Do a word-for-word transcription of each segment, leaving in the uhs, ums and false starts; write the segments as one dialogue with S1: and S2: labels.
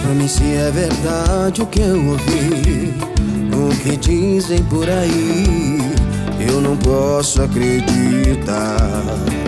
S1: pra mim se é verdade o que eu ouvi, o que dizem por aí, eu não posso acreditar.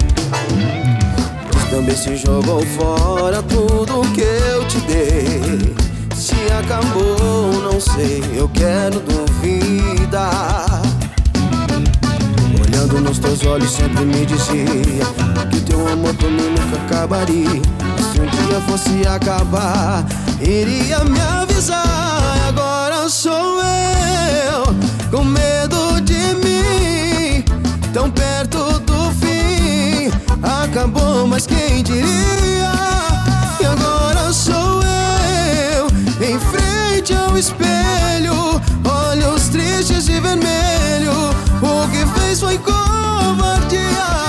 S1: Pois também se jogou fora tudo que eu te dei. Se acabou, não sei, eu quero duvidar. Olhando nos teus olhos sempre me dizia que o teu amor por mim nunca acabaria. Se um dia fosse acabar, iria me avisar. E agora sou eu, com medo de mim, tão perto do fim. Acabou, mas quem diria? E agora sou eu, em frente ao espelho, olhos tristes de vermelho. O que fez foi covardia.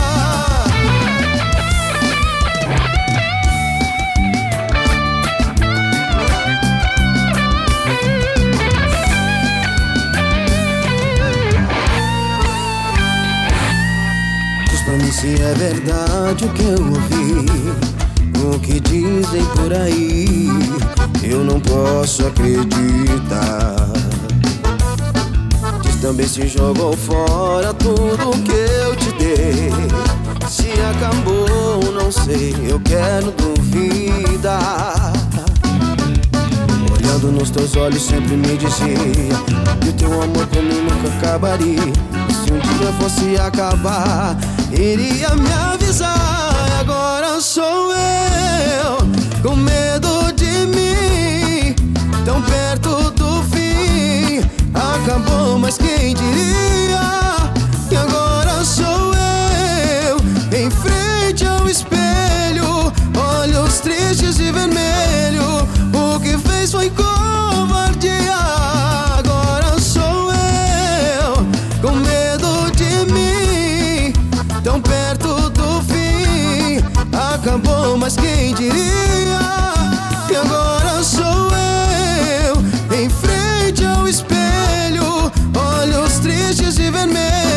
S1: Diz pra mim se é verdade o que eu ouvi, o que dizem por aí, eu não posso acreditar. Diz também se jogou fora tudo que eu te dei. Se acabou, não sei, eu quero duvidar. Olhando nos teus olhos sempre me dizia que o teu amor por mim nunca acabaria. Se um dia fosse acabar, iria me avisar. E agora sou eu, com medo de mim, tão perto do fim. Acabou, mas quem diria? E agora sou eu, em frente ao espelho, olhos tristes de vermelho. O que fez foi covardia. Agora sou eu, com medo de mim, tão perto do fim. Acabou, mas quem diria? E agora sou eu, em frente ao espelho, olhos tristes de vermelho.